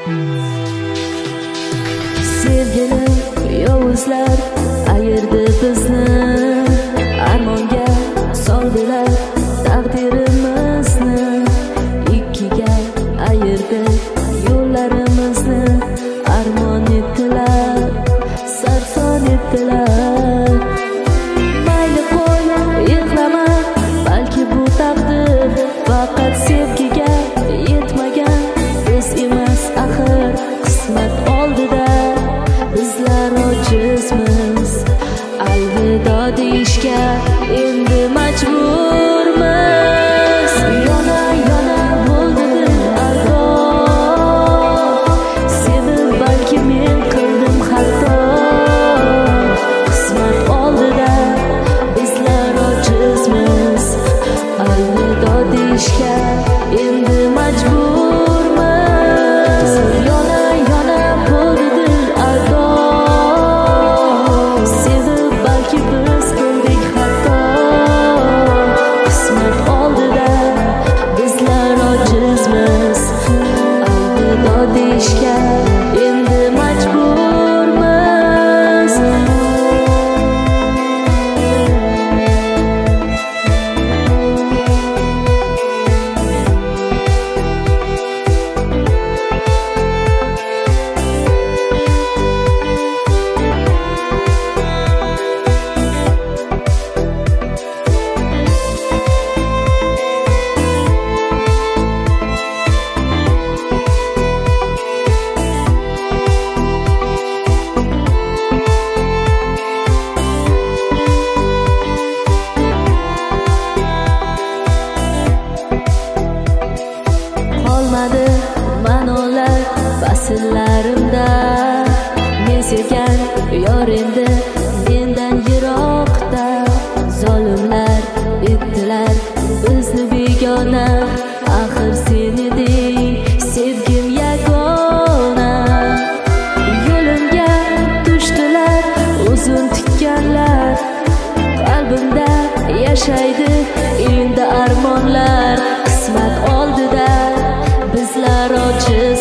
Sevgilim yovuzlar ayirdi bizni, armonga soldilar taqdirimizni, ikkiga ayirdi yo'llarimizni, armon etdilar, sarson etdilar. Mayli qo'y, yig'lama, balki bu taqdir faqat sevgiga yetmagan biz emas, axir qismat oldida bizlar ojizmiz. Alvido deyishga endi majburmiz. Yona yona bo'ldi dil ardo, sevib balki men qildim xato. Qismat oldida bizlar ojizmiz. Alvido deyishga endi majburmiz. Yona yona bo'ldi dil ardo, sevib balki biz qildik xato. Qismat oldida bizlar ojizmiz. Alvido deyishga endi majburmiz. Qolmadi ma'nolar faslarimda, men sevgan yor endi mendan yiroqda. Zolimlar etdilar bizni begona, axir sen eding sevgim yagona. Yo'limga tushdilar uzun tikkanlar, qalbimda yashaydi endi armonlar. Qismat oldida bizlar ojiz.